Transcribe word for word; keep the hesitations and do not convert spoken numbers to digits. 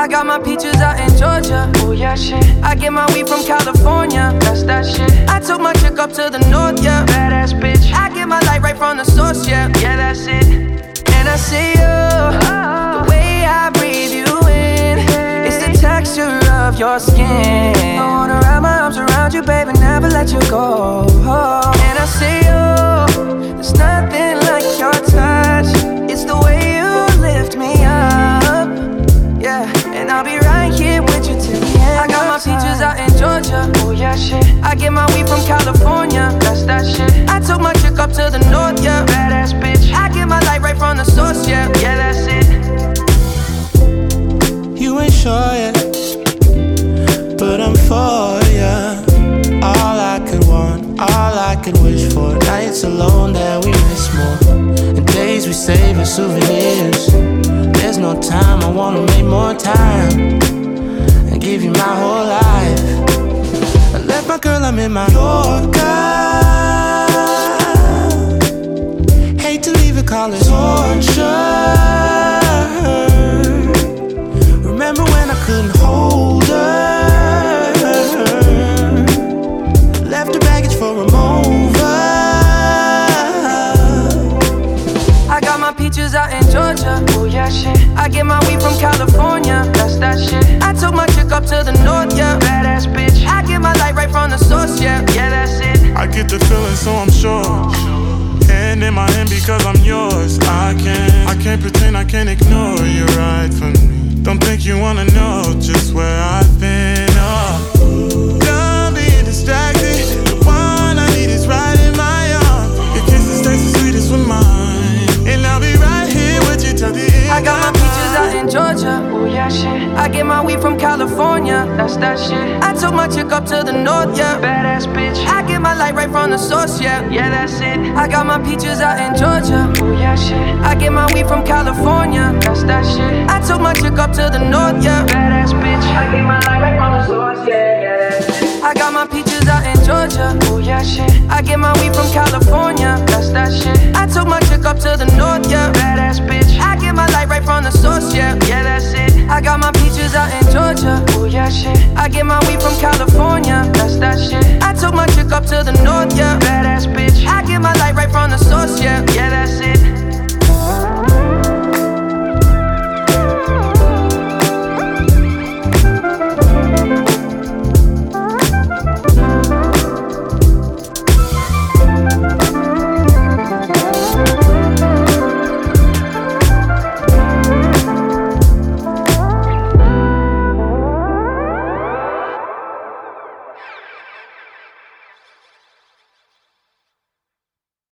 I got my peaches out in Georgia. Oh yeah, shit. I get my weed from California. That's that shit. I took my chick up to the north, yeah. Badass bitch. I get my light right from the source, yeah. Yeah, that's it. And I see you, oh. The way I breathe you in, it's the texture of your skin. I wanna wrap my arms around you, baby, never let you go. Oh. And I see you, there's nothing like your touch. It's the way you lift me up, yeah. And I'll be right here with you till the end. I got my peaches out in Georgia. Oh yeah, shit. I get my weed from California. That's that shit. I took my chick up to the north, yeah. Badass bitch. I get my light right from the source, yeah. Yeah, that's it. You ain't sure yet, but I'm for ya. All I could want, all I could wish for. Nights alone that we miss more, and days we save as souvenirs. There's no time, I wanna make more time and give you my whole life. I left my girl, I'm in my Yorker. Hate to leave it, call it torture. Remember when I couldn't hold her? Left her baggage for a mover. I got my peaches out in Georgia. Oh yeah, shit. I get my weed from California. That's that shit. I took my chick up to the north, yeah. Badass bitch. I get my light right from the source, yeah. Yeah, that's it. I get the feeling, so I'm sure. Hand in my hand because I'm yours. I can't, I can't pretend, I can't ignore you right from me. Don't think you wanna know just where I've been. Oh, done being distracted. The one I need is right in my arms. Your kisses taste the sweetest with mine, and I'll be right here with you till the end. I got my peaches out in Georgia. Oh yeah, shit. I get my weed from California. That's that shit. I took my chick up to the north, yeah. Badass bitch. I get my light right from the source, yeah. Yeah, that's it. I got my peaches out in Georgia. Oh yeah, shit. I get my weed from California. That's that shit. I took my chick up to the north, yeah. Badass bitch. I get my light right from the source, yeah. Yeah, that's it. I got my peaches out in Georgia. Oh yeah, shit. I get my weed from California. That's that shit. I took my chick up to the north, yeah. Badass bitch. I get my light right from the source, yeah. Yeah, that's it. I got my peaches out in Georgia. Oh yeah, shit. I get my weed from California. That's that shit. I took